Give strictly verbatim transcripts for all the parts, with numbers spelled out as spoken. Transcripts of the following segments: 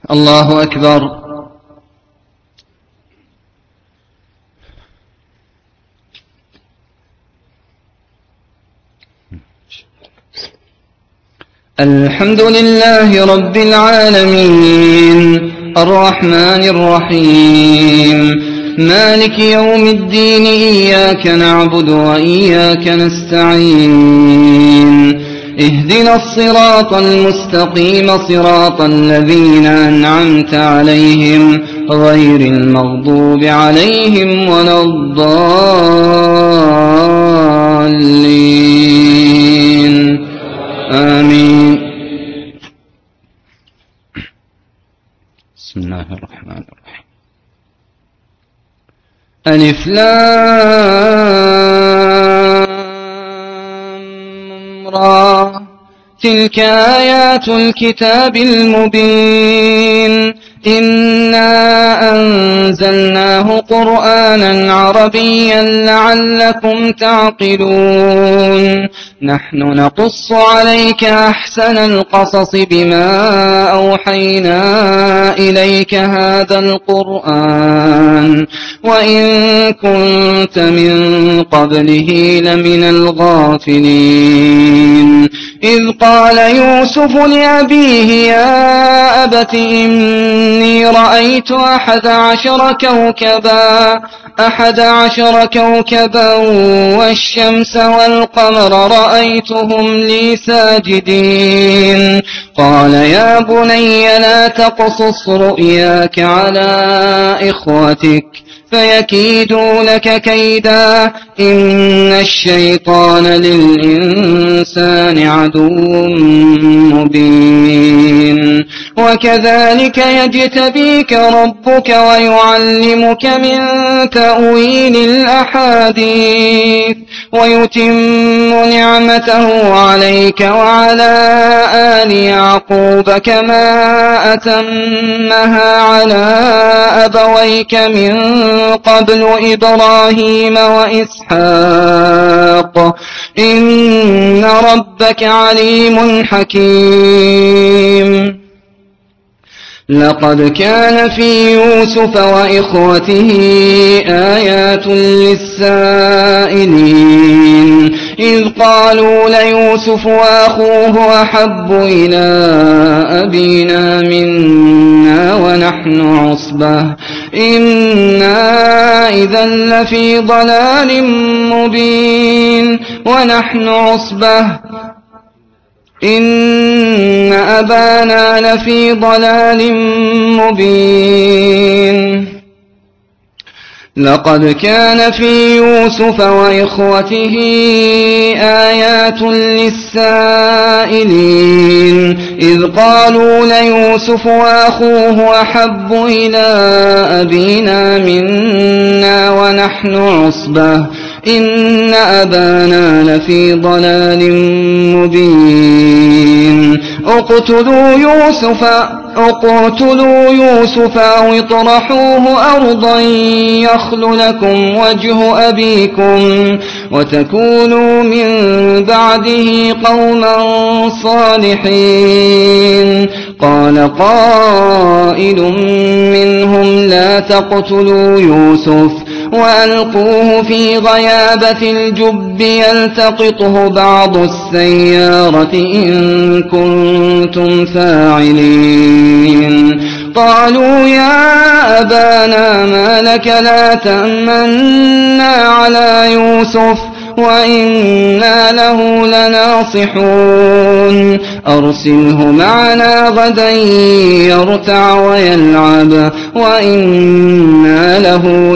الله أكبر. الحمد لله رب العالمين الرحمن الرحيم مالك يوم الدين إياك نعبد وإياك نستعين اهدنا الصراط المستقيم صراط الذين أنعمت عليهم غير المغضوب عليهم ولا الضالين آمين. بسم الله الرحمن الرحيم. ألف لام را تلك آيات الكتاب المبين إنا أنزلناه قرآنا عربيا لعلكم تعقلون نحن نقص عليك أحسن القصص بما أوحينا إليك هذا القرآن وإن كنت من قبله لمن الغافلين إذ قال يوسف لأبيه يا أبت إني رأيت أحد عشر كوكبا أحد عشر كوكبا والشمس والقمر رأيتهم لي ساجدين قال يا بني لا تقصص رؤياك على إخوتك فيكيدوا لك كيدا إن الشيطان للإنسان عدو مبين وكذلك يجتبيك ربك ويعلمك من تأويل الأحاديث ويتم نعمته عليك وعلى آل يعقوب كما أتمها على أبويك من قبل إبراهيم وإسحاق إن ربك عليم حكيم لقد كان في يوسف وإخوته آيات للسائلين إذ قالوا ليوسف وأخوه أحب إلى أبينا منا ونحن عصبة إنا إذا لفي ضلال مبين ونحن عصبة إن أبانا لفي ضلال مبين لقد كان في يوسف وإخوته آيات للسائلين إذ قالوا ليوسف وأخوه أحب إلى أبينا منا ونحن عصبة إن أبانا لفي ضلال مبين اقتلوا يوسف اقتلوا يوسف أو اطرحوه أرضا يخل لكم وجه أبيكم وتكونوا من بعده قوما صالحين قال قائل منهم لا تقتلوا يوسف وألقوه في غيابة الجب يلتقطه بعض السيارة إن كنتم فاعلين قالوا يا أبانا ما لك لا تأمنا على يوسف وإنا له لناصحون أرسله معنا غدا يرتع ويلعب وإنا له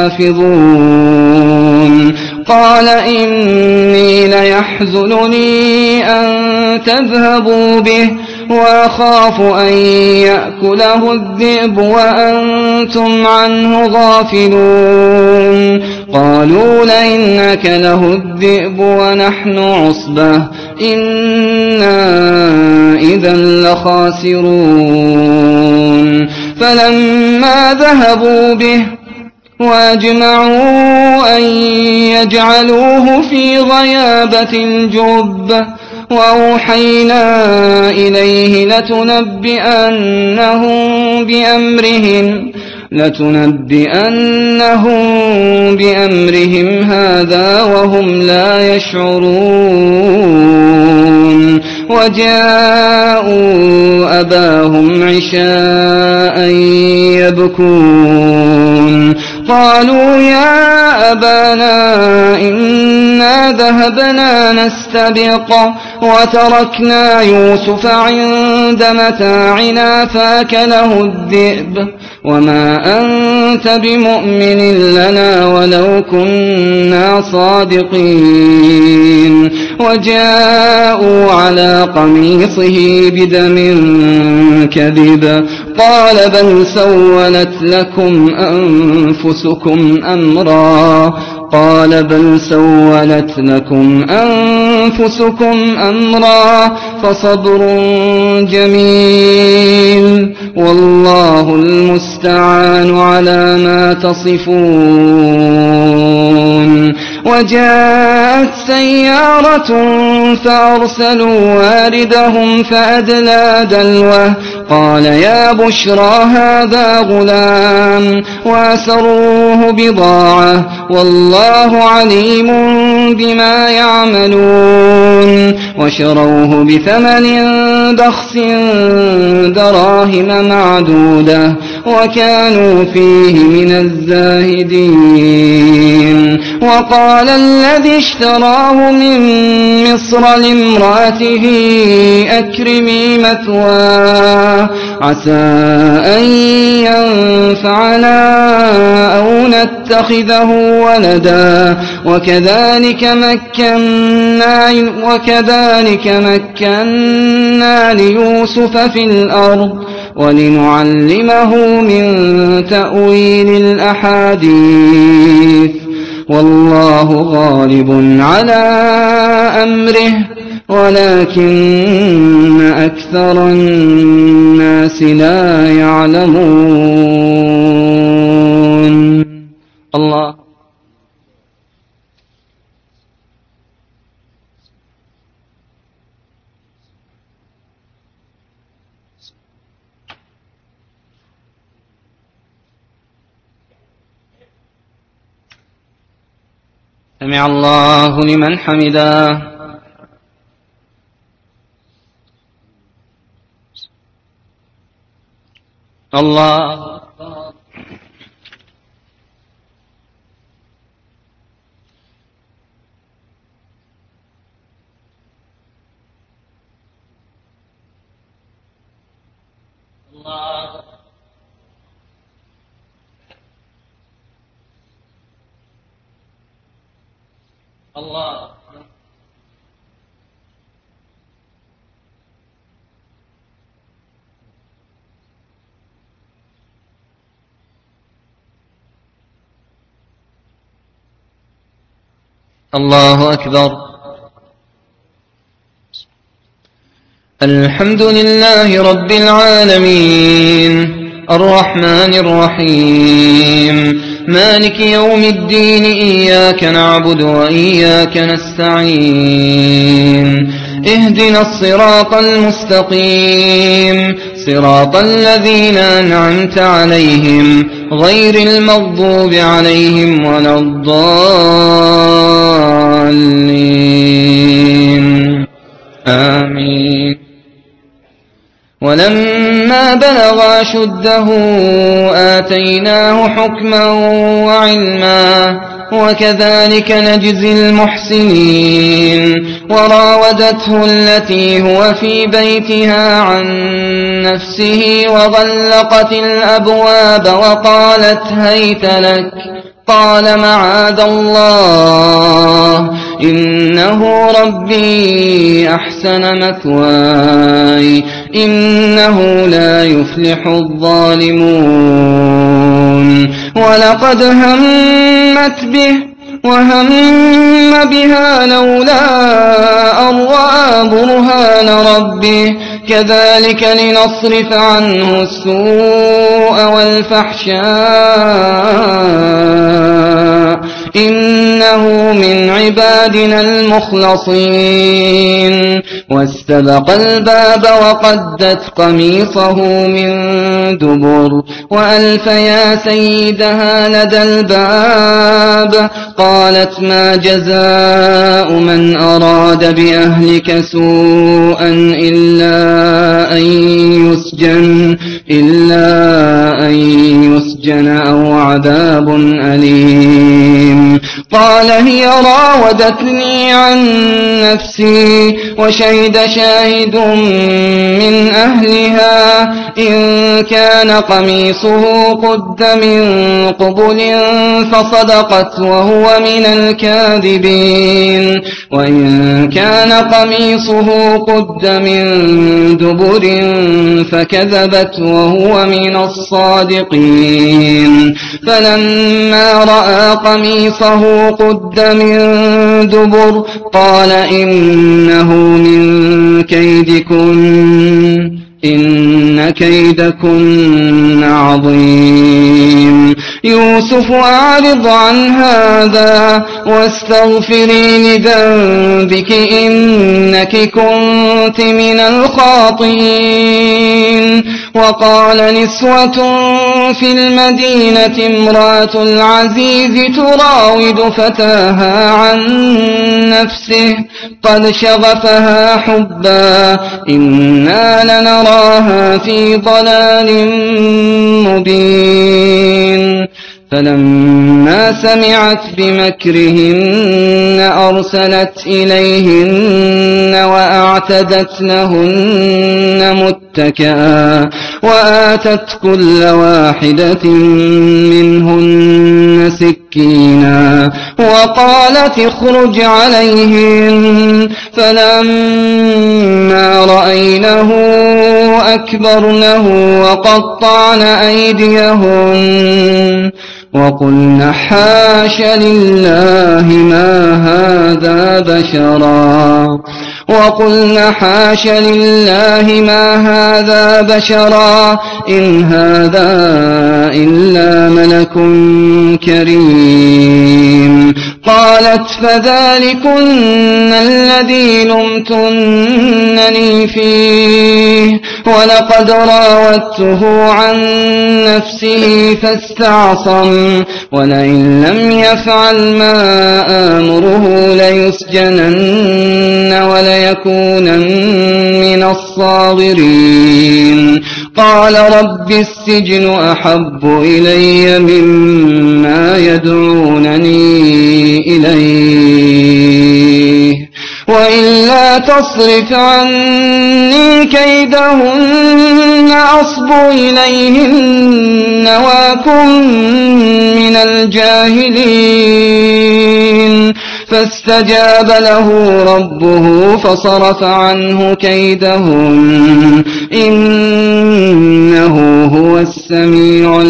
لحافظون قال إني ليحزنني أن تذهبوا به وأخاف أن يأكله الذئب وأنتم عنه غافلون قالوا لئن أكله الذئب ونحن عصبة إنا إذا لخاسرون فلما ذهبوا به وأجمعوا أن يجعلوه في غيابة الجب وأوحينا إليه لتنبئنهم بأمرهم لتنبئنهم بأمرهم هذا وهم لا يشعرون وجاءوا أباهم عشاء يبكون قالوا يا أبانا إنا ذهبنا نستبق وتركنا يوسف عند متاعنا فأكله الذئب وما أنت بمؤمن لنا ولو كنا صادقين وجاءوا على قميصه بدم كذب قال بل سولت لكم أنفسكم أمرا قال بل سولت لكم أنفسكم أمرا فصبر جميل والله المستعان على ما تصفون وجاءت سيارة فأرسلوا واردهم فأدلى دلوه قال يا بشرى هذا غلام وأسروه بضاعة والله عليم بما يعملون وشروه بثمن بخس دراهم معدودة وكانوا فيه من الزاهدين وقال الذي اشتراه من مصر لامرأته أكرمي مثواه عسى أن ينفعنا أو نتخذه ولدا وكذلك مكنا وكذلك مكنا ليوسف في الأرض ولنعلمه من تأويل الأحاديث والله غالب على أمره ولكن أكثر الناس لا يعلمون. الله سمع الله لمن حمده. الله الله الله الله أكبر. الحمد لله رب العالمين الرحمن الرحيم مالك يوم الدين إياك نعبد وإياك نستعين اهدنا الصراط المستقيم صراط الذين أنعمت عليهم غير المغضوب عليهم ولا الضالين آمين. ولما بلغ أشده آتيناه حكما وعلما وكذلك نجزي المحسنين. وراودته التي هو في بيتها عن نفسه وغلقت الأبواب وقالت هيت لك قال معاذ الله إنه ربي أحسن مثواي إنه لا يفلح الظالمون. ولقد همت به وهم بها لولا أن رأى برهان ربه كذلك لنصرف عنه السوء والفحشاء إنه من عبادنا المخلصين واستبق الباب وقدت قميصه من دبر وألف يا سيدها لدى الباب قالت ما جزاء من أراد بأهلك سوءا إلا أن يسجن إلا أن يسجن أو عذاب أليم قال هي راودتني عن نفسي وشهد شاهد من أهلها إن كان قميصه قد من قبل فصدقت وهو من الكاذبين وإن كان قميصه قد من دبر فكذبت وهو من الصادقين فلما رأى قميصه قد من دبر قال إنه من كيدكن إن كيدكن عظيم يوسف أعرض عن هذا واستغفري لذنبك إنك كنت من الخاطئين وقال نسوة في المدينة امرأة العزيز تراود فتاها عن نفسه قد شغفها حبا إنا لنراها في ضلال مبين فلما سمعت بمكرهن أرسلت إليهن وأعتدت لهن متكئا وآتت كل واحدة منهن سكينا وقالت اخرج عليهن فلما رأينه أكبرنه وقطعن أيديهن وقلن حاش لله ما هذا بشرا وقلن حاش لله ما هذا بشرا إن هذا إلا ملك كريم قالت فذلكن الذي لمتنني فيه ولقد راودته عن نفسه فاستعصم ولئن لم يفعل ما آمره ليسجنن وليكونن من الصاغرين قال رب السجن أحب إلي مما يدعونني إليه وإلا تصرف عني كيدهن أصب إليهن وأكن من الجاهلين فاستجاب له ربه فصرف عنه كيدهن إنه هو السميع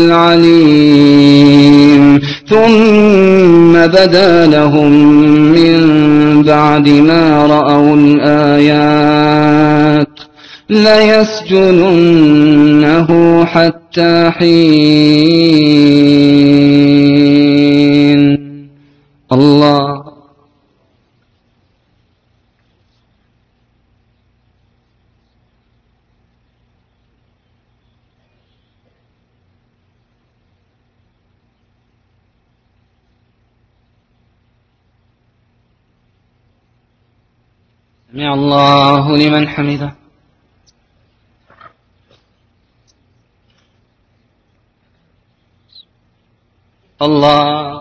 العليم ثم بدا لهم من بعد ما رأوا الآيات ليسجننه حتى حين الله سمع الله لمن حمده الله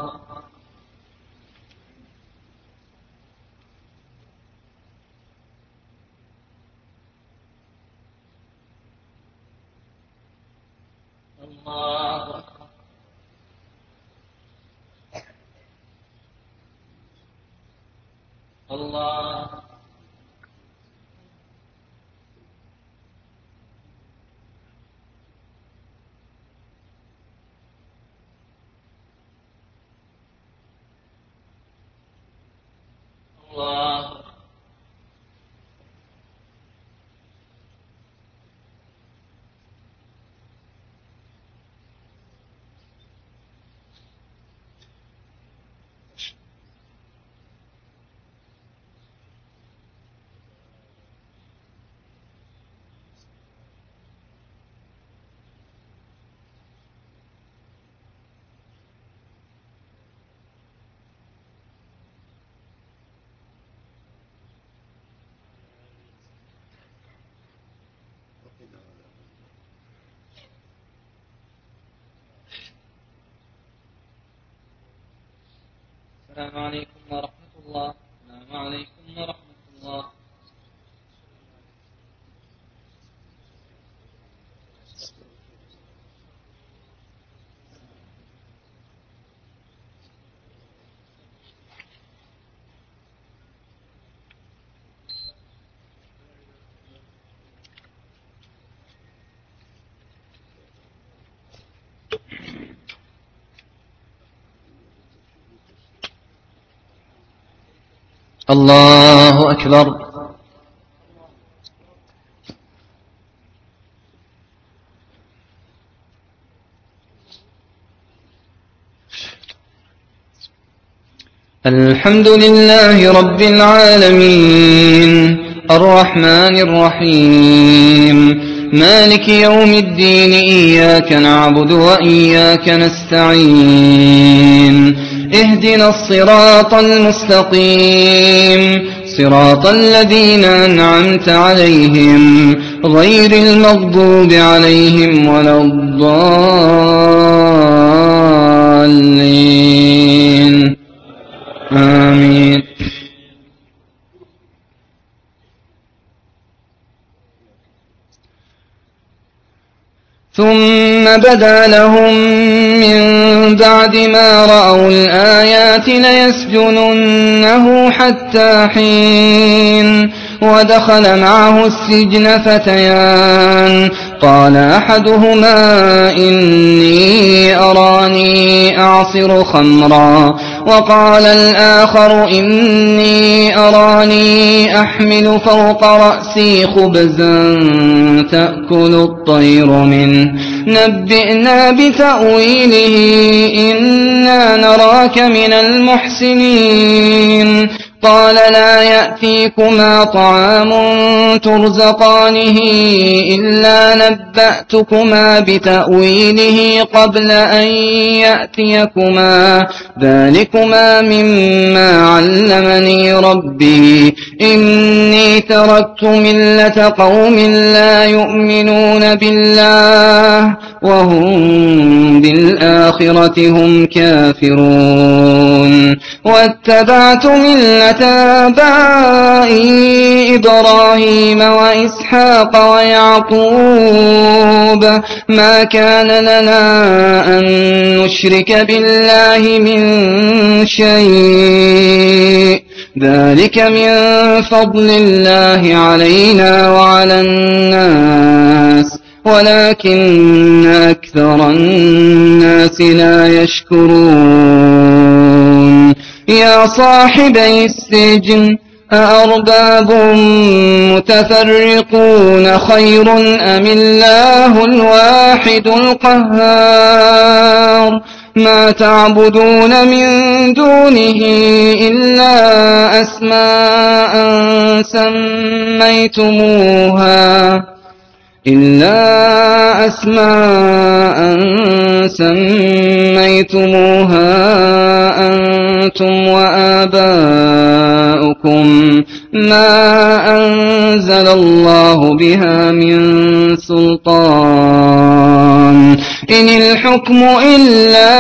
الله الله الله السلام عليكم ورحمة الله. السلام عليكم ورحمة الله. الله أكبر. الحمد لله رب العالمين الرحمن الرحيم مالك يوم الدين إياك نعبد وإياك نستعين اهدنا الصراط المستقيم صراط الذين أنعمت عليهم غير المغضوب عليهم ولا الضالين آمين. ثم بدا لهم من بعد ما رأوا الآيات ليسجننه حتى حين ودخل معه السجن فتيان قال أحدهما إني أراني أعصر خمرا وقال الآخر إني أراني أحمل فوق رأسي خبزا تأكل الطير منه نبئنا بتأويله إنا نراك من المحسنين قال لا يأتيكما طعام ترزقانه إلا نبأتكما بتأويله قبل أن يأتيكما ذلكما مما علمني ربي إني تركت ملة قوم لا يؤمنون بالله وهم بالآخرة هم كافرون واتبعت ملة آبائي إبراهيم وإسحاق ويعقوب ما كان لنا أن نشرك بالله من شيء ذلك من فضل الله علينا وعلى الناس ولكن أكثر الناس لا يشكرون يا صاحبي السجن أأرباب متفرقون خير أم الله الواحد القهار ما تعبدون من دونه إلا أسماء سميتموها إلا أسماء سميتموها أنتم وآباؤكم ما أنزل الله بها من سلطان إن الحكم إلا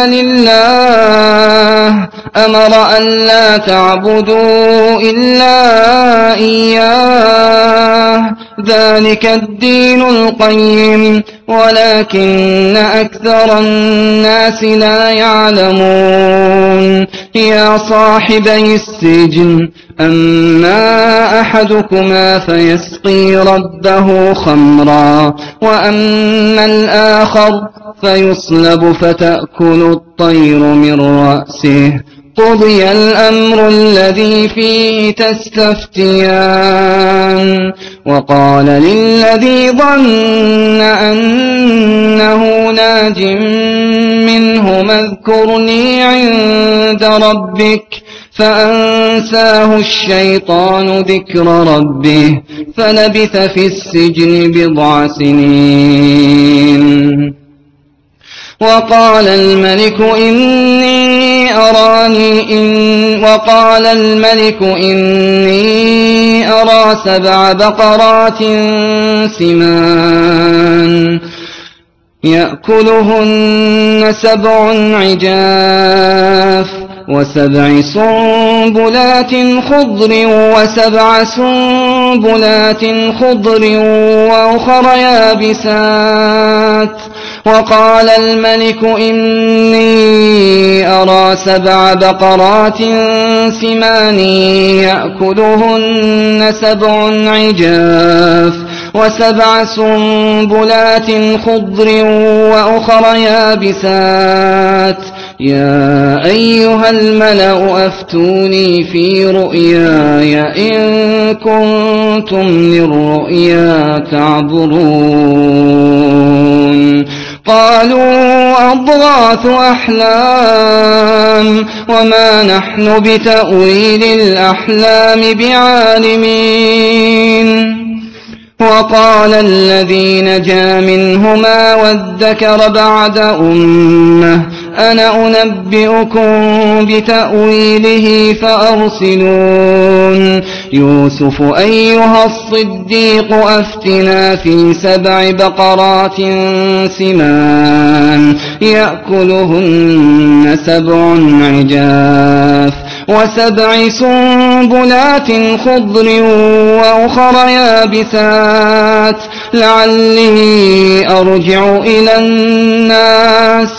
لله أمر أن لا تعبدوا إلا إياه ذلك الدين القيم ولكن أكثر الناس لا يعلمون يا صاحبي السجن أما أحدكما فيسقي ربه خمرا وأما الآخر فيصلب فتأكل الطير من رأسه قضي الأمر الذي فيه تستفتيان وقال للذي ظن أنه ناج منهما اذكرني عند ربك فأنساه الشيطان ذكر ربه فلبث في السجن بضع سنين وقال الملك إني أراني إن وقال الملك إني أرى سبع بقرات سمان يأكلهن سبع عجاف وسبع سنبلات خضر وسبع سنبلات خضر وأخر يابسات. وقال الملك إني أرى سبع بقرات سمان يأكلهن سبع عجاف وسبع سنبلات خضر وأخر يابسات. يا أيها الملأ أفتوني في رؤياي إن كنتم للرؤيا تعبرون. قالوا أضغاث أحلام وما نحن بتأويل الأحلام بعالمين. وقال الذي نجا منهما وادكر بعد أمة أنا أنبئكم بتأويله فأرسلون. يوسف أيها الصديق أفتنا في سبع بقرات سمان يأكلهن سبع عجاف وسبع سنبلات خضر وأخر يابسات لعلي أرجع إلى الناس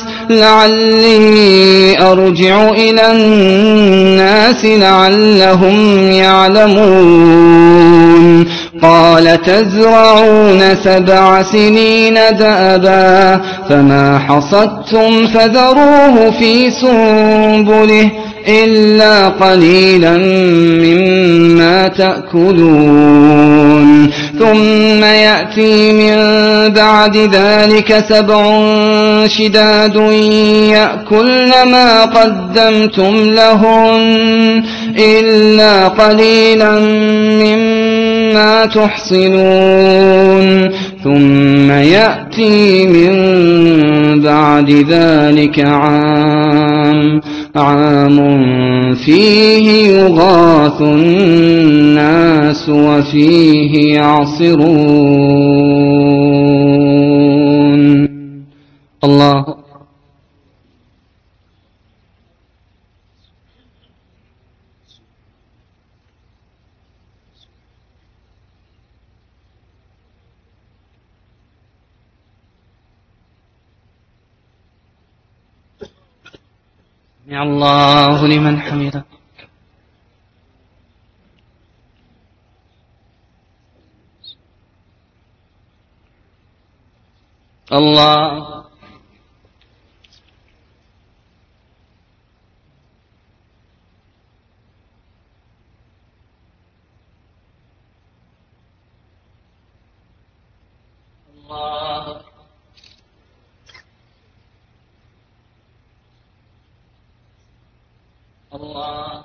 لعلي أرجع إلى الناس لعلهم يعلمون. قال تزرعون سبع سنين دأبا فما حصدتم فذروه في سنبله إلا قليلا مما تأكلون. ثم يأتي من بعد ذلك سبع شداد يأكلن ما قدمتم لهن إلا قليلا مما تحصنون. ثم يأتي من بعد ذلك عام عام فيه يغاث الناس وفيه يعصرون. الله سمع الله لمن حمده. الله الله الله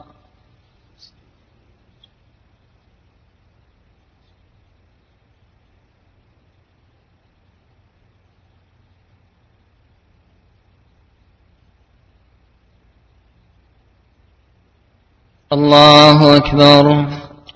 الله أكبر.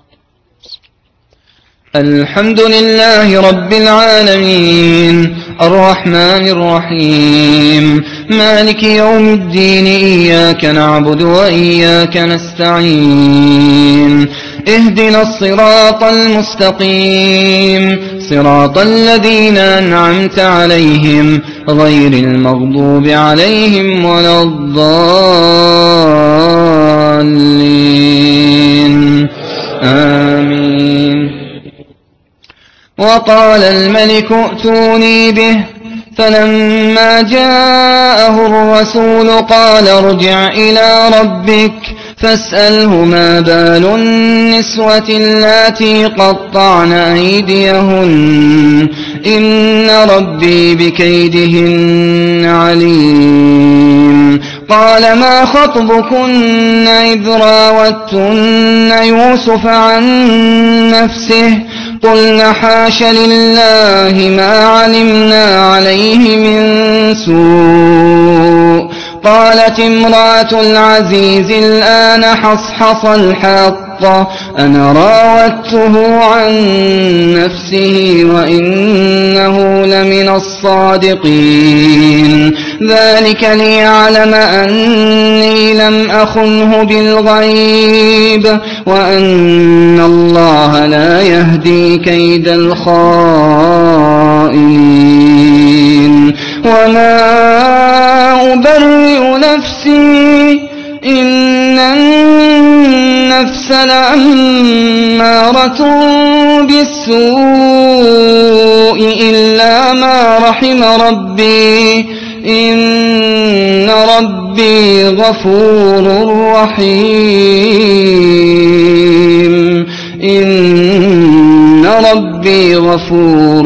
الحمد لله رب العالمين الرحمن الرحيم مالك يوم الدين إياك نعبد وإياك نستعين اهدنا الصراط المستقيم صراط الذين أنعمت عليهم غير المغضوب عليهم ولا الضالين آمين. وقال الملك ائتوني به فلما جاءه الرسول قال ارجع إلى ربك فاسأله ما بال النسوة اللاتي قطعن أيديهن إن ربي بكيدهن عليم. قال ما خطبكن إذ راوتن يوسف عن نفسه قلنا حاش لله ما علمنا عليه من سوء. قالت امرأة العزيز الآن حصحص الحق أنا راودته عن نفسه وإنه لمن الصادقين الصادقين ذلك ليعلم أني لم أخنه بالغيب وأن الله لا يهدي كيد الخائنين وما أبرئ نفسي إن النفس لأمارة بالسوء إلا ما رحم ربي إن ربي غفور رحيم إن ربي غفور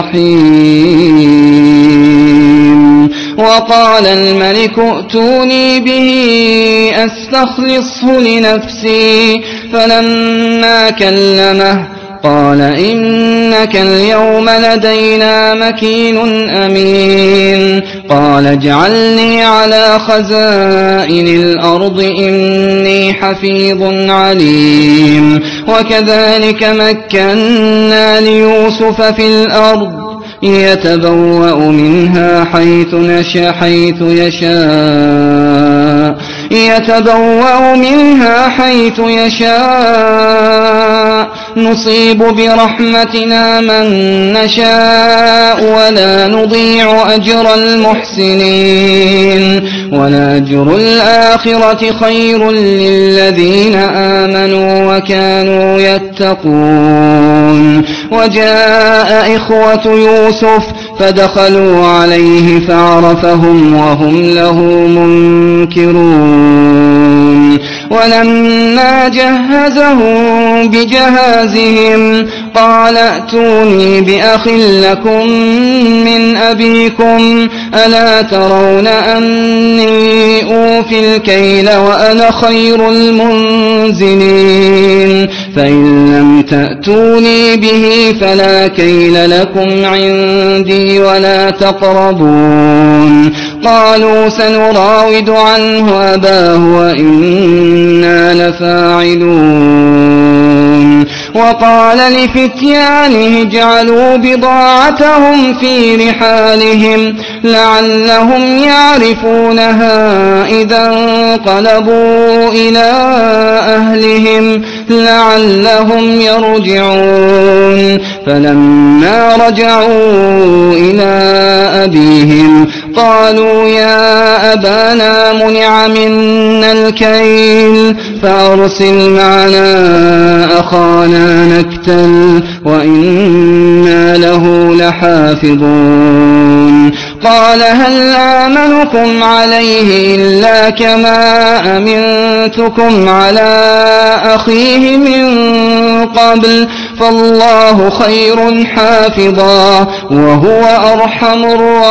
رحيم وقال الملك ائتوني به أستخلصه لنفسي فلما كلمه قال إنك اليوم لدينا مكين أمين قال اجعلني على خزائن الأرض إني حفيظ عليم وكذلك مكنا ليوسف في الأرض يتبوأ منها حيث نشاء حيث يشاء يتبوأ منها حيث يشاء نصيب برحمتنا من نشاء ولا نضيع أجر المحسنين ولأجر الآخرة خير للذين آمنوا وكانوا يتقون وجاء إخوة يوسف فدخلوا عليه فعرفهم وهم له منكرون ولما جهزهم بجهازهم قال ائتوني بأخ لكم من أبيكم ألا ترون أني أوفي الكيل وأنا خير المنزلين فإن لم تأتوني به فلا كيل لكم عندي ولا تقربون قالوا سنراود عنه أباه وإنا لفاعلون وقال لفتيانه اجعلوا بضاعتهم في رحالهم لعلهم يعرفونها إذا انقلبوا إلى أهلهم لعلهم يرجعون فلما رجعوا إلى أبيهم قالوا يا أبانا منع منا الكيل فأرسل معنا أخانا نكتل وإنا له لحافظون قال هل آمنكم عليه إلا كما أمنتكم على أخيه من قبل فالله خير حافظا وهو أرحم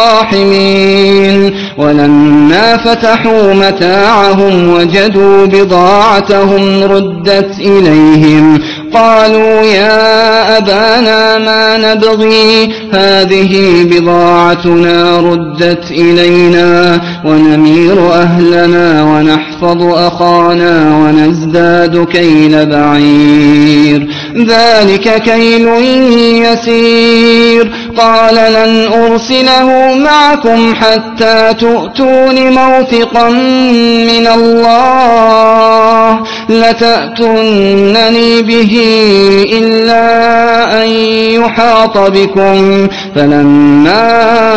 الراحمين ولما فتحوا متاعهم وجدوا بضاعتهم ردت إليهم قالوا يا أبانا ما نبغي هذه بضاعتنا ردت إلينا ونمير أهلنا ونحفظ أخانا ونزداد كيل بعير ذلك كيل يسير قال لن أرسله معكم حتى تؤتون موثقا من الله لتأتونني به إلا أن يحاط بكم فلما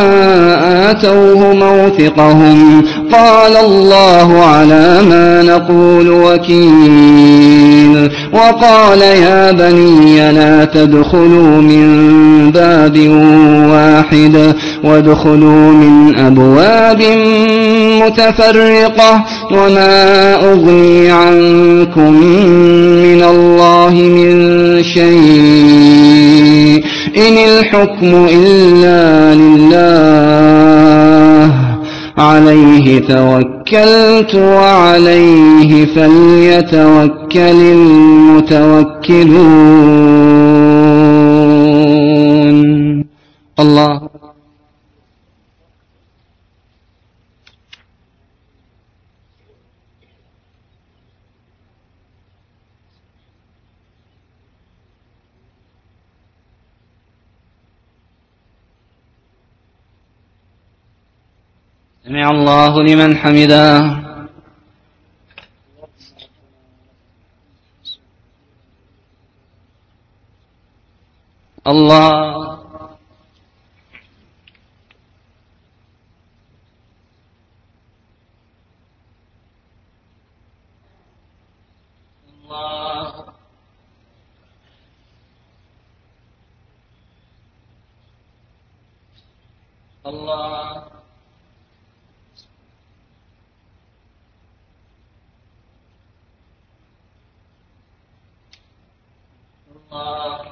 آتوه موثقهم قال الله على ما نقول وكيل وقال يا بني لا تدخلوا من باب واحد وادخلوا من أبواب متفرقة وما أغني عنكم من الله من شيء إن الحكم إلا لله عليه توكلت وعليه فليتوكل المتوكلون الله سمع الله لمن حمده. الله الله الله الله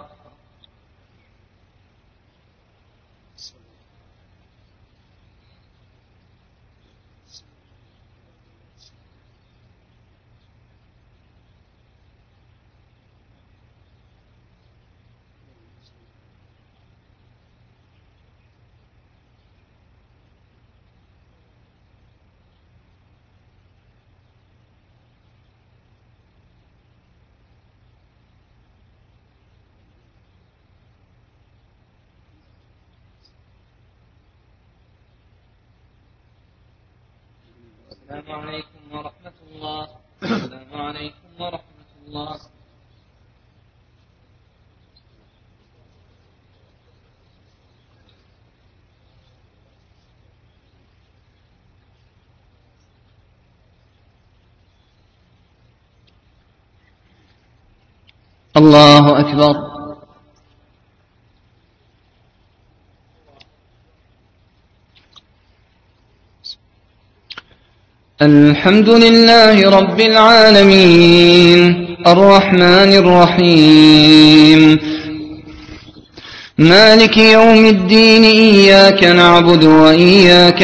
السلام عليكم ورحمة الله. السلام عليكم ورحمة الله. الله أكبر. الحمد لله رب العالمين الرحمن الرحيم مالك يوم الدين. إياك نعبد وإياك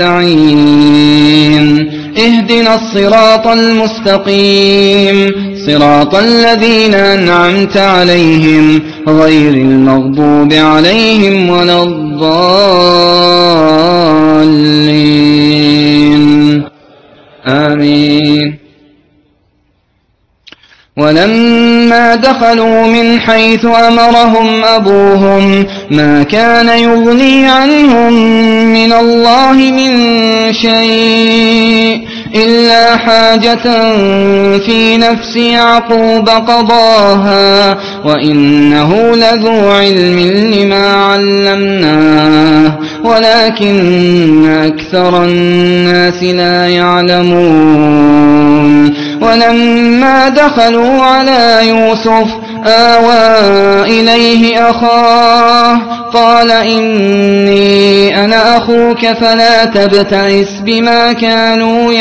نستعين. اهدنا الصراط المستقيم صراط الذين أنعمت عليهم غير المغضوب عليهم ولا الضالين. آمين. ولما دخلوا من حيث أمرهم أبوهم ما كان يغني عنهم من الله من شيء إلا حاجة في نفس يعقوب قضاها وإنه لذو علم لما علمناه ولكن أكثر الناس لا يعلمون. ولما دخلوا على يوسف آوى إليه أخاه قال إني أنا أخوك فلا تبتئس بما كانوا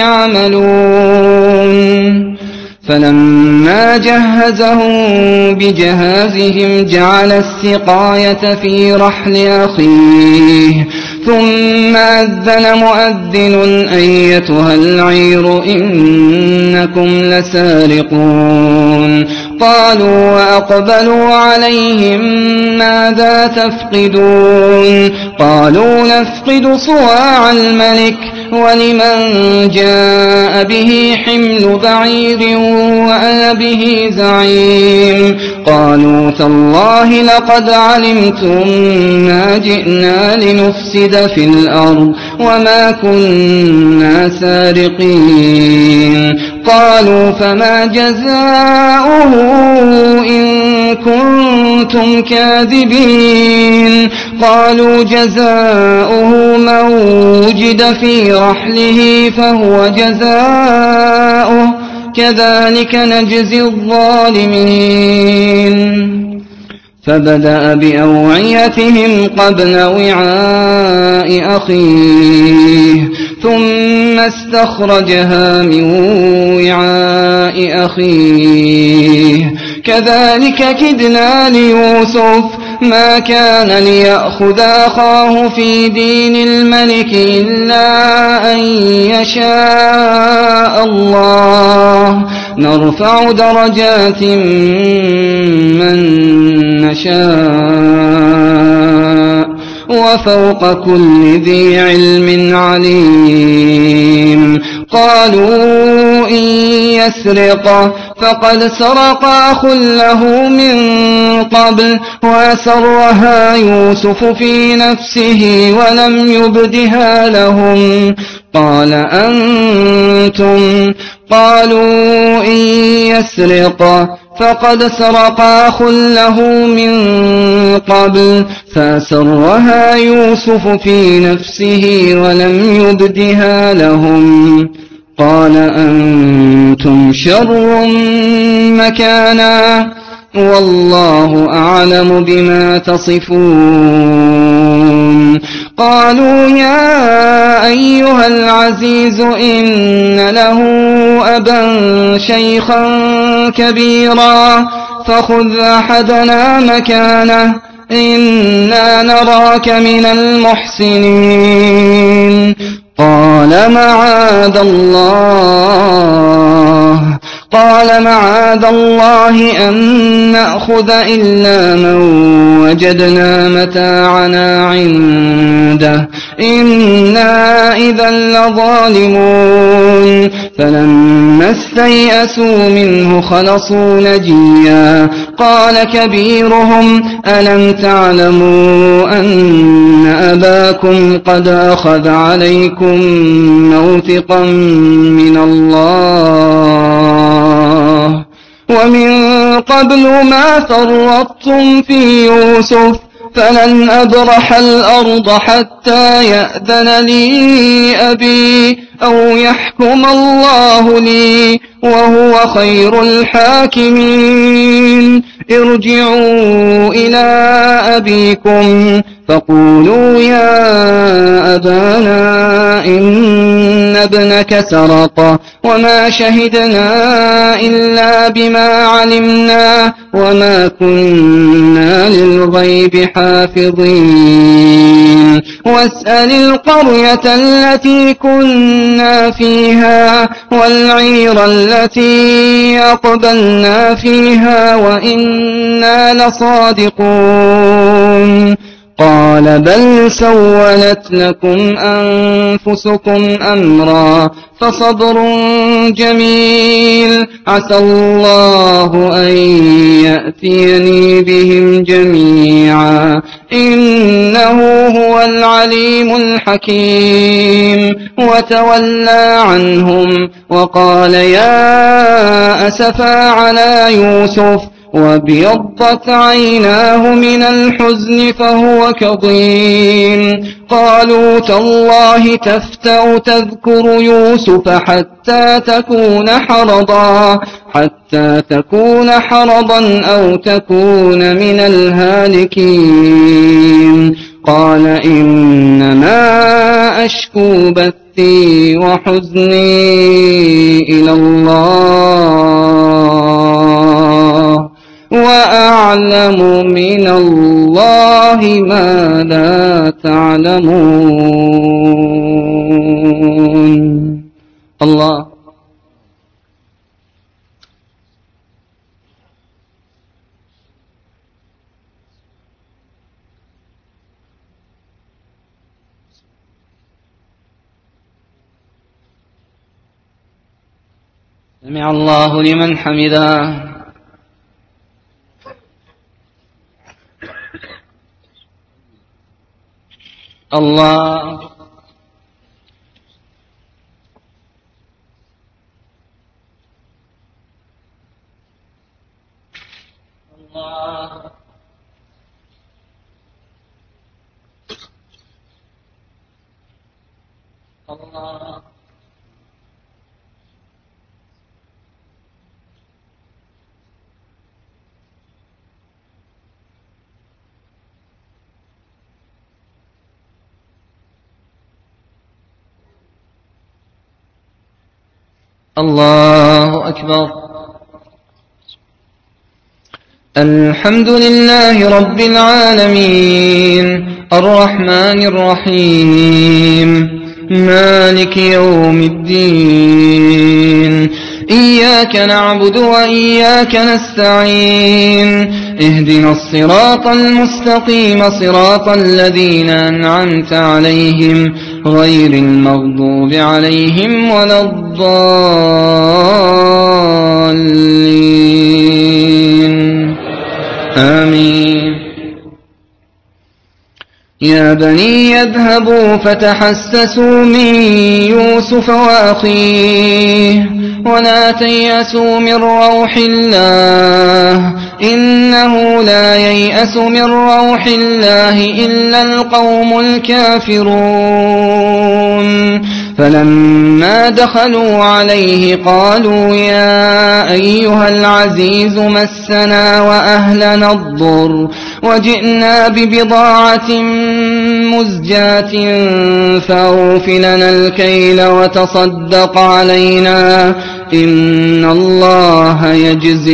يعملون. فلما جهزهم بجهازهم جعل السقاية في رحل أخيه ثم أذن مؤذن أيتها العير إنكم لسارقون. قالوا وأقبلوا عليهم ماذا تفقدون. قالوا نفقد صواع الملك ولمن جاء به حمل بعير وأنا به زعيم. قالوا تالله لقد علمتم ما جئنا لنفسد في الأرض وما كنا سارقين. قالوا فما جزاؤه إن كنتم كاذبين. قالوا جزاؤه من وجد في رحله فهو جزاؤه كذلك نجزي الظالمين. فبدأ بأوعيتهم قبل وعاء أخيه ثم استخرجها من وعاء أخيه كذلك كدنا ليوسف ما كان ليأخذ أخاه في دين الملك إلا أن يشاء الله نرفع درجات من نشاء وفوق كل ذي علم عليم. قالوا إن يسرق فقد سرق أخ له من قبل وأسرها يوسف في نفسه ولم يبدها لهم قال أنتم؟ قالوا إن يسرق فقد سرق أخ له من قبل فأسرها يوسف في نفسه ولم يبدها لهم. قال أنتم شر مكانا والله أعلم بما تصفون. قالوا يا أيها العزيز إن له أبا شيخا كبيرا فخذ أحدنا مكانه إنا نراك من المحسنين. قال معاذ الله قال معاذ الله أن نأخذ إلا من وجدنا متاعنا عنده إنا إذا لظالمون. فلما استيئسوا منه خلصوا نجيا. قال كبيرهم ألم تعلموا أن أباكم قد أخذ عليكم موثقا من الله ومن قبل ما فرطتم في يوسف فلن أبرح الأرض حتى يأذن لي أبي أو يحكم الله لي وهو خير الحاكمين. ارجعوا إلى أبيكم فقولوا يا أبانا إن ابنك سرق وما شهدنا إلا بما علمنا وما كنا للغيب حافظين. واسأل القرية التي كنا فيها والعير التي أقبلنا فيها وإنا لصادقون. قال بل سولت لكم أنفسكم أمرا فصبر جميل عسى الله أن يأتيني بهم جميعا إنه هو العليم الحكيم. وتولى عنهم وقال يا أسفا على يوسف وابيضت عيناه من الحزن فهو كظيم. قالوا تالله تفتأ تذكر يوسف حتى تكون حرضا حتى تكون حرضا أو تكون من الهالكين. قال إنما أشكو بثي وحزني إلى الله وأعلم من الله ما لا تعلمون. الله سمع الله لمن حمده. الله الله الله الله أكبر. الحمد لله رب العالمين الرحمن الرحيم مالك يوم الدين. إياك نعبد وإياك نستعين اهدنا الصراط المستقيم صراط الذين أنعمت عليهم غير المغضوب عليهم ولا الضالين آمين. يا بني يذهبوا فتحسسوا من يوسف وأخيه ولا تيأسوا من روح الله إنه لا ييأس من روح الله إلا القوم الكافرون فلما دخلوا عليه قالوا يا أيها العزيز مسنا وأهلنا الضر وجئنا ببضاعة مزجاة فأوف لنا الكيل وتصدق علينا إن الله يجزي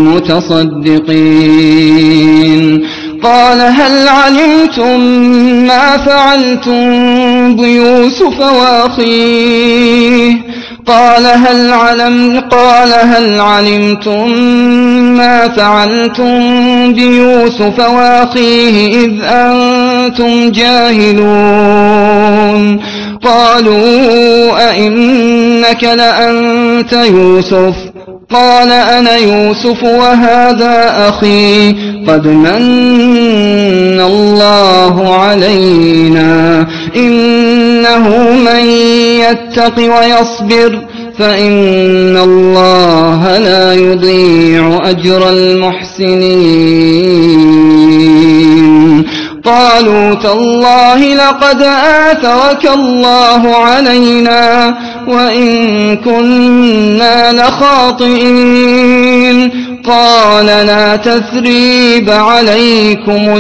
المتصدقين قال هل علمتم ما فعلتم بيوسف وأخيه قال هل علم قال هل علمتم ما فعلتم بيوسف وأخيه إذ أنتم جاهلون قالوا أئنك لأنت يوسف قال أنا يوسف وهذا أخي قد من الله علينا إنه من يتق ويصبر فإن الله لا يضيع أجر المحسنين قالوا تالله لقد آثرك الله علينا وإن كنا لخاطئين قال لا تثريب عليكم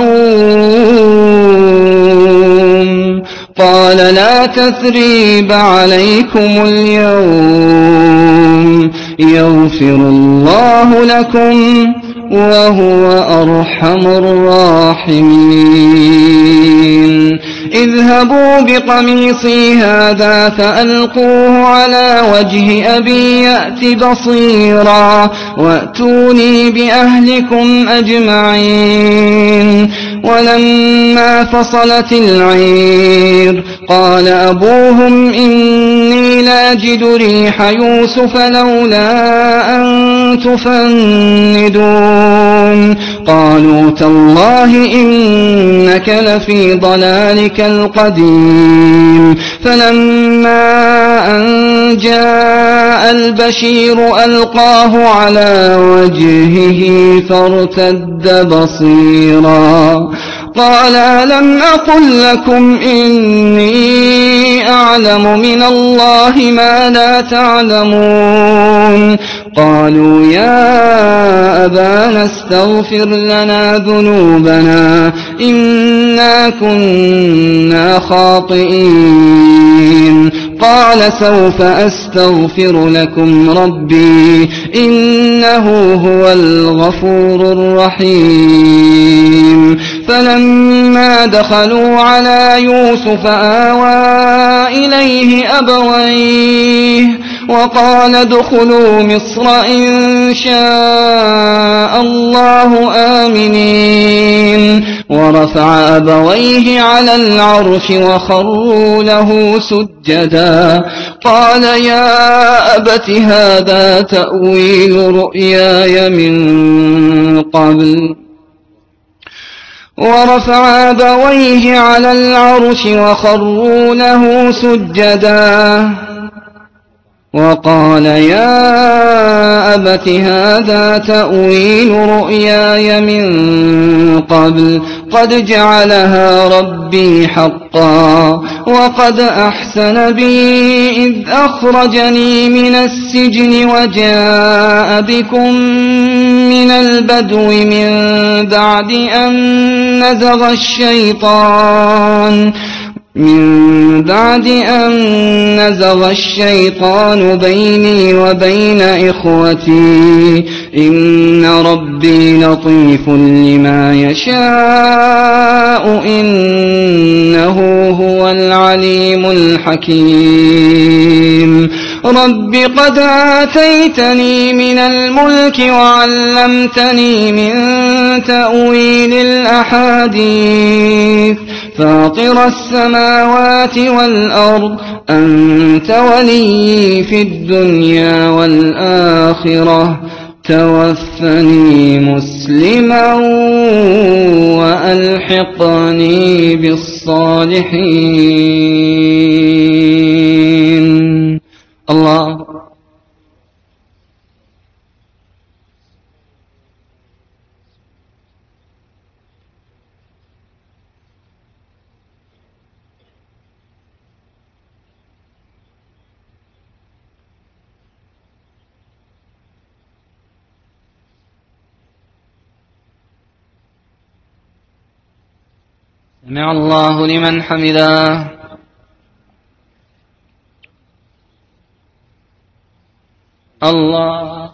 اليوم قال لا تثريب عليكم اليوم يغفر الله لكم وهو أرحم الراحمين اذهبوا بقميصي هذا فألقوه على وجه أبي يأت بصيرا وأتوني بأهلكم أجمعين ولما فصلت العير قال أبوهم إني لاجد ريح يوسف لولا أن تفندون قالوا تالله إنك لفي ضلالك القديم فلما أن جاء البشير ألقاه على وجهه فارتد بصيرا قال ألم أقل لكم إني أعلم من الله ما لا تعلمون قالوا يا أبانا استغفر لنا ذنوبنا إنا كنا خاطئين قال سوف أستغفر لكم ربي إنه هو الغفور الرحيم فلما دخلوا على يوسف آوى إليه أبويه وقال ادخلوا مصر إن شاء الله آمنين ورفع أبويه على العرش وخروا له سجدا قال يا أبت هذا تأويل رؤياي من قبل ورفع أبويه على العرش وخروا له سجدا وقال يا أبت هذا تأويل رؤياي من قبل قد جعلها ربي حقا وقد أحسن بي إذ أخرجني من السجن وجاء بكم من البدو من بعد أن نزغ الشيطان من بعد أن نزغ الشيطان بيني وبين إخوتي إن ربي لطيف لما يشاء إنه هو العليم الحكيم رب قد آتيتني من الملك وعلمتني من تأويل الأحاديث فاطر السماوات والأرض أنت ولي في الدنيا والآخرة توفني مسلما وألحقني بالصالحين. الله. سمع الله لمن حمده. الله.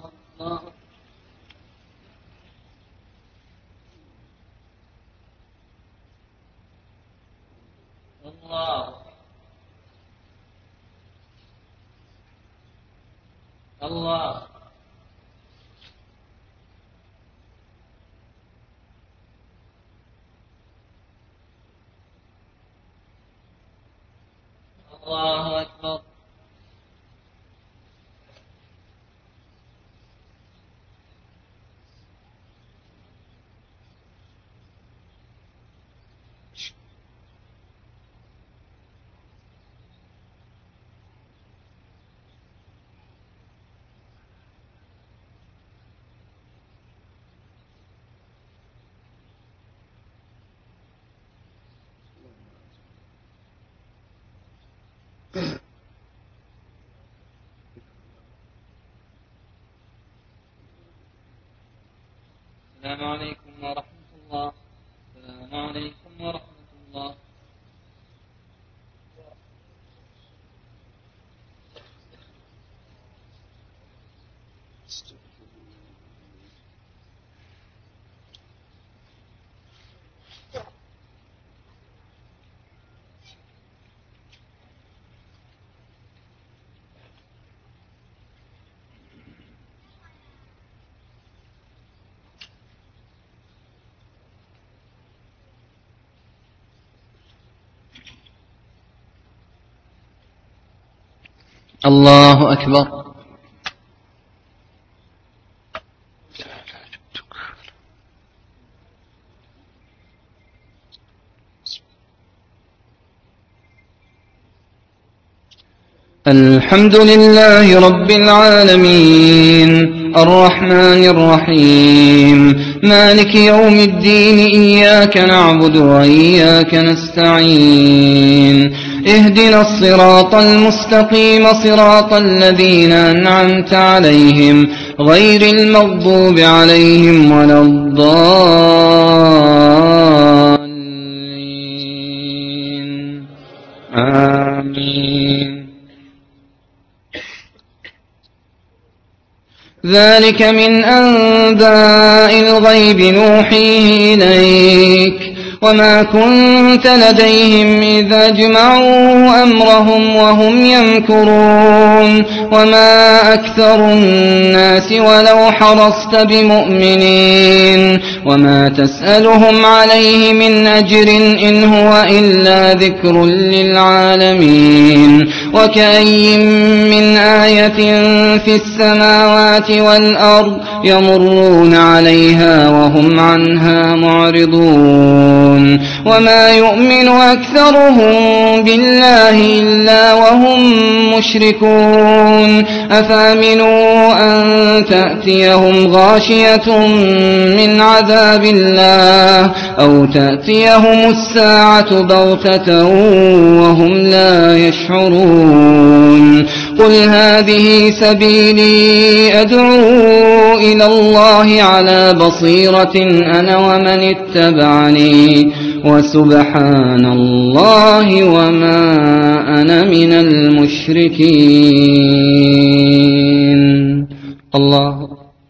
الله. الله. الله أكبر. السلام عليكم ورحمة الله. السلام عليكم ورحمة الله. الله أكبر. الحمد لله رب العالمين الرحمن الرحيم مالك يوم الدين إياك نعبد وإياك نستعين اهدنا الصراط المستقيم صراط الذين أنعمت عليهم غير المغضوب عليهم ولا الضالين. آمين. ذلك من أنباء الغيب نوحيه إليك وما كنت لديهم إذا أجمعوا أمرهم وهم يمكرون وما أكثر الناس ولو حرصت بمؤمنين وما تسألهم عليه من أجر إن هو إلا ذكر للعالمين. وكأي من آية في السماوات والأرض يمرون عليها وهم عنها معرضون وما يؤمن أكثرهم بالله إلا وهم مشركون. أفامنوا أن تأتيهم غاشية من عذاب الله أو تأتيهم الساعة بغتة وهم لا يشعرون. قل هذه سبيلي أدعو إلى الله على بصيرة أنا ومن اتبعني وسبحان الله وما أنا من المشركين. الله.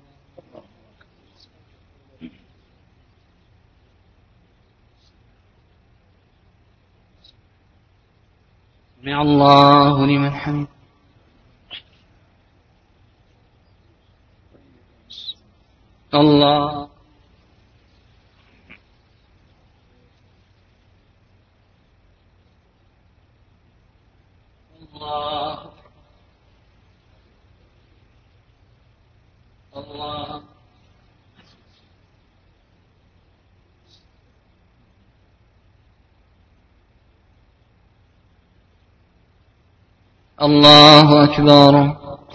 سمع الله لمن حمده. الله. الله. الله الله أكبر.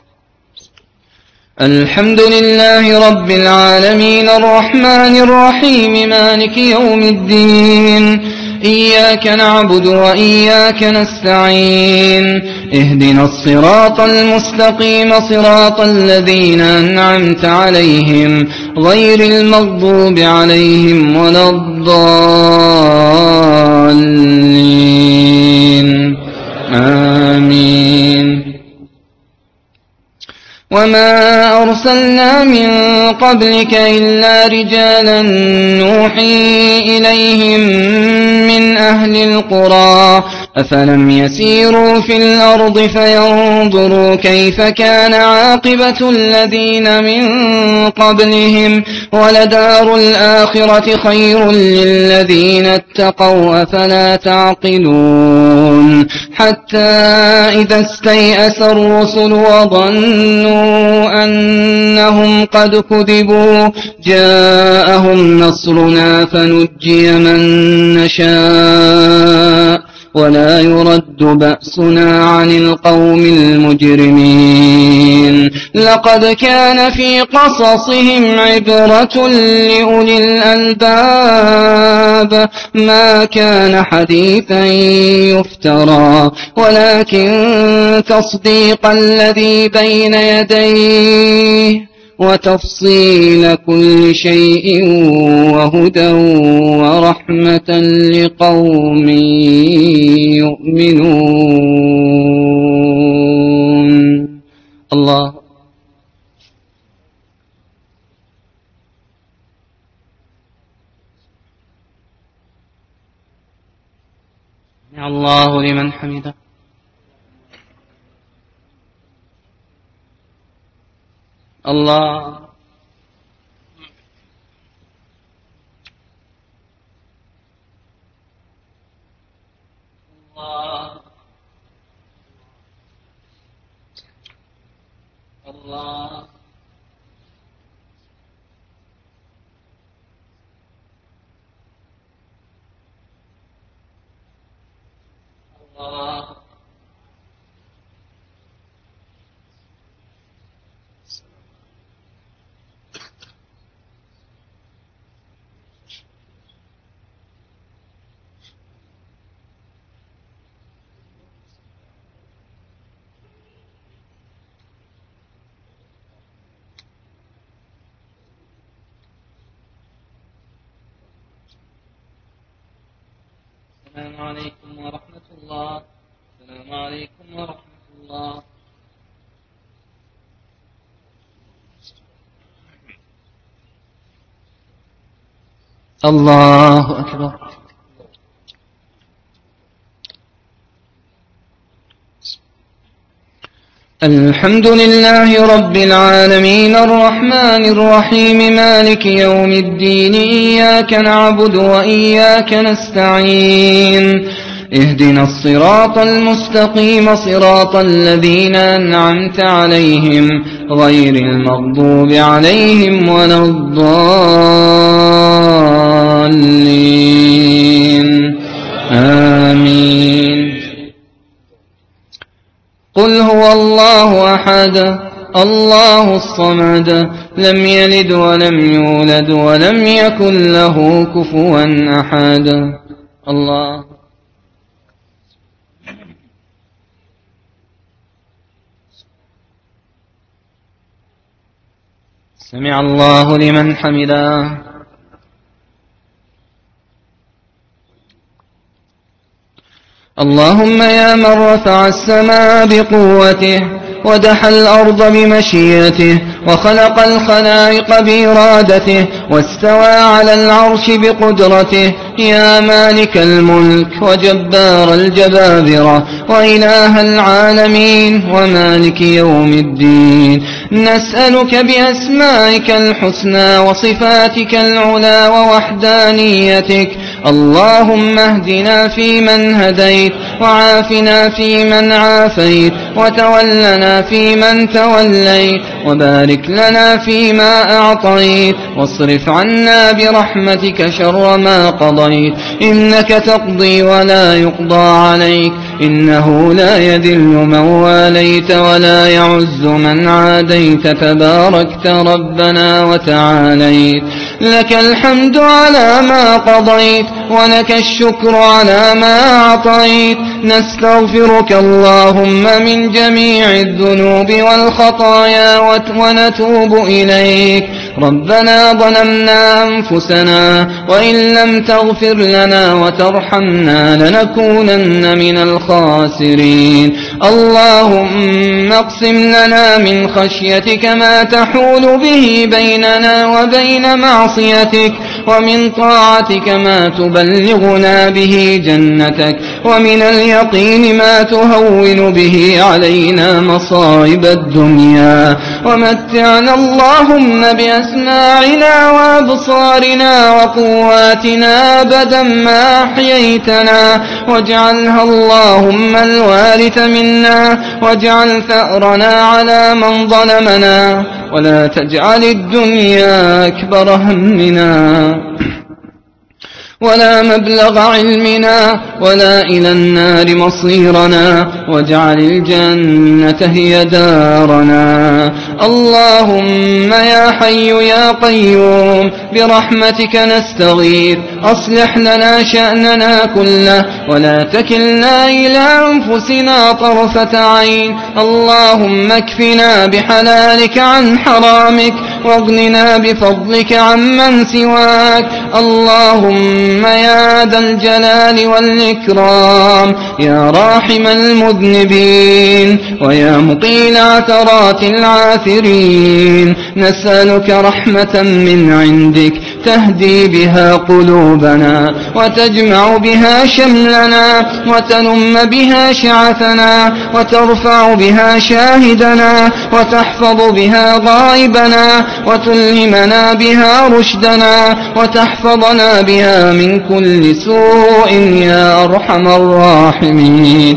الحمد لله رب العالمين الرحمن الرحيم مالك يوم الدين، إياك نعبد وإياك نستعين، اهدنا الصراط المستقيم صراط الذين أنعمت عليهم غير المغضوب عليهم ولا الضالين، آمين. وما أرسلنا من قبلك إلا رجالا نوحي إليهم من أهل القرى، أفلم يسيروا في الأرض فينظروا كيف كان عاقبة الذين من قبلهم، ولدار الآخرة خير للذين اتقوا أفلا تعقلون. حتى إذا استيأس الرسل وظنوا أنهم قد كذبوا جاءهم نصرنا فنجي من نشاء ولا يرد بأسنا عن القوم المجرمين. لقد كان في قصصهم عبرة لأولي الألباب، ما كان حديثا يفترى ولكن تصديق الذي بين يديه وتفصيل كل شيء وهدى ورحمة لقوم يؤمنون. الله الله لمن حمده. الله الله الله السلام عليكم ورحمة الله. السلام عليكم ورحمة الله. الله أكبر. الحمد لله رب العالمين الرحمن الرحيم مالك يوم الدين، إياك نعبد وإياك نستعين، اهدنا الصراط المستقيم صراط الذين أنعمت عليهم غير المغضوب عليهم ولا الضالين، آمين. قل هو الله أحد الله الصمد لم يلد ولم يولد ولم يكن له كفوا أحد. الله سمع الله لمن حمده. اللهم يا من رفع السماء بقوته ودحى الأرض بمشيئته وخلق الخلائق بإرادته واستوى على العرش بقدرته، يا مالك الملك وجبار الجبابرة وإله العالمين ومالك يوم الدين، نسألك بأسمائك الحسنى وصفاتك العلى ووحدانيتك اللهم اهدنا فيمن هديت وعافنا فيمن عافيت وتولنا فيمن توليت وبارك لنا فيما أعطيت واصرف عنا برحمتك شر ما قضيت إنك تقضي ولا يقضى عليك إنه لا يذل من واليت ولا يعز من عاديت تباركت ربنا وتعاليت لك الحمد على ما قضيت ولك الشكر على ما أعطيت نستغفرك اللهم من جميع الذنوب والخطايا ونتوب إليك ربنا ظلمنا أنفسنا وإن لم تغفر لنا وترحمنا لنكونن من الخاسرين اللهم اقسم لنا من خشيتك ما تحول به بيننا وبين معصيتك ومن طاعتك ما تبلغنا به جنتك ومن اليقين ما تهون به علينا مصائب الدنيا ومتعنا اللهم بأسماعنا وأبصارنا وقواتنا أبدا ما أحييتنا واجعلها اللهم الوارث منا واجعل ثأرنا على من ظلمنا ولا تجعل الدنيا أكبر همنا ولا مبلغ علمنا ولا إلى النار مصيرنا واجعل الجنة هي دارنا اللهم يا حي يا قيوم برحمتك نستغيث أصلح لنا شأننا كله ولا تكلنا إلى أنفسنا طرفة عين اللهم اكفنا بحلالك عن حرامك واغننا بفضلك عمن سواك اللهم يا ذا الجلال والإكرام يا راحم المذنبين ويا مقيل عثرات العاثرين نسألك رحمة من عندك تهدي بها قلوبنا وتجمع بها شملنا وتنم بها شعثنا وترفع بها شاهدنا وتحفظ بها غائبنا وتلهمنا بها رشدنا وتحفظنا بها من كل سوء يا أرحم الراحمين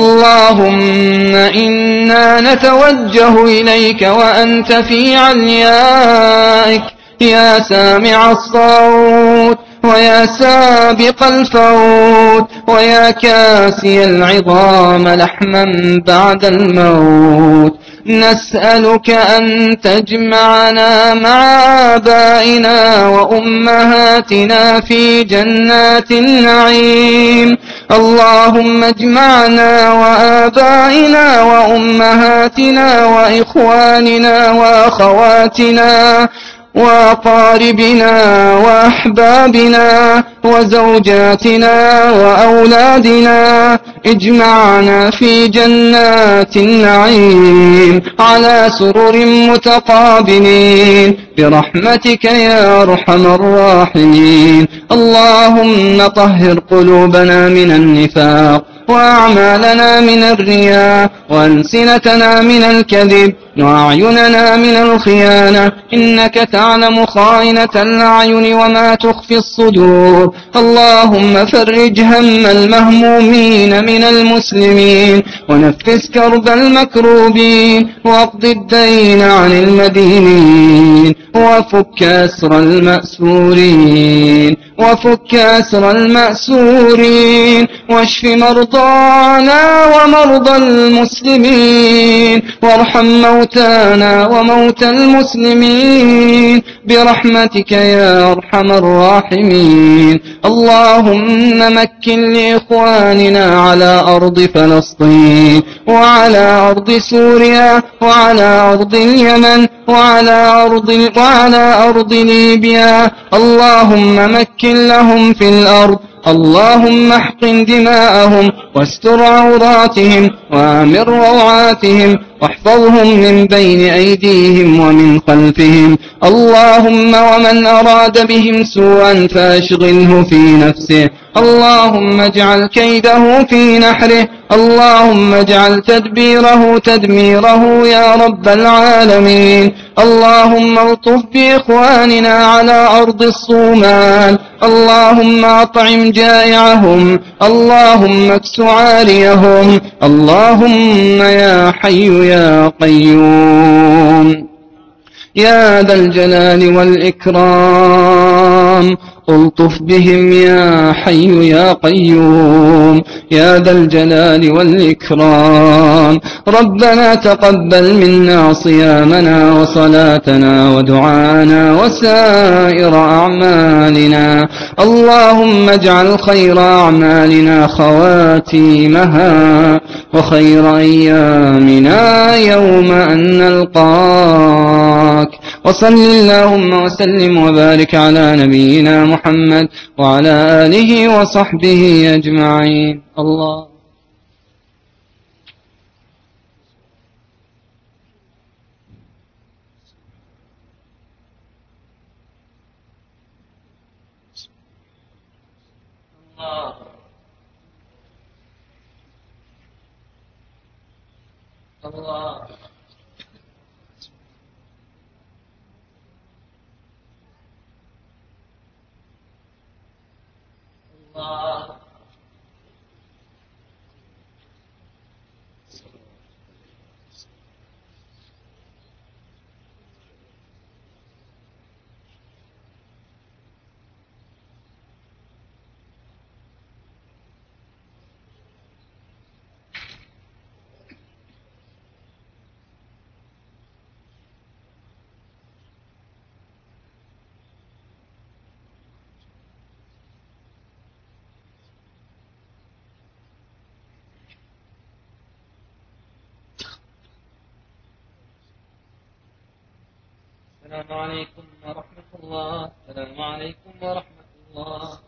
اللهم إنا نتوجه إليك وأنت في عليائك يا سامع الصوت ويا سابق الفوت ويا كاسي العظام لحما بعد الموت نسألك أن تجمعنا مع آبائنا وأمهاتنا في جنات النعيم اللهم اجمعنا وآبائنا وأمهاتنا وإخواننا وأخواتنا وأقاربنا وأحبابنا وزوجاتنا وأولادنا اجمعنا في جنات النعيم على سرر متقابلين برحمتك يا أرحم الراحمين اللهم طهر قلوبنا من النفاق وأعمالنا من الرياء وألسنتنا من الكذب وأعيننا من الخيانة إنك تعلم خائنة الأعين وما تخفي الصدور اللهم فرج هم المهمومين من المسلمين ونفس كرب المكروبين واقض الدين عن المدينين وفك أسر المأسورين وفك أسر المأسورين واشف مرضانا ومرضى المسلمين وارحم موتانا وموتى المسلمين برحمتك يا أرحم الراحمين اللهم مكن لإخواننا على أرض فلسطين وعلى أرض سوريا وعلى أرض اليمن وعلى أرض, وعلى أرض ليبيا اللهم مكن لهم في الأرض اللهم احقن دماءهم واستر عوراتهم وآمن روعاتهم واحفظهم من بين أيديهم ومن خلفهم اللهم ومن أراد بهم سوءا فاشغله في نفسه اللهم اجعل كيده في نحره اللهم اجعل تدبيره تدميره يا رب العالمين. اللهم الطف بإخواننا على أرض الصومال، اللهم أطعم جائعهم، اللهم اكس عاريهم، اللهم يا حي يا قيوم يا ذا الجلال والإكرام الطف بهم يا حي يا قيوم يا ذا الجلال والإكرام. ربنا تقبل منا صيامنا وصلاتنا ودعانا وسائر أعمالنا. اللهم اجعل خير أعمالنا خواتيمها، وخير أيامنا يوم أن نلقاك. وصل اللهم وسلم وبارك على نبينا محمد وعلى آله وصحبه أجمعين. الله الله الله السلام عليكم ورحمة الله. السلام عليكم ورحمة الله.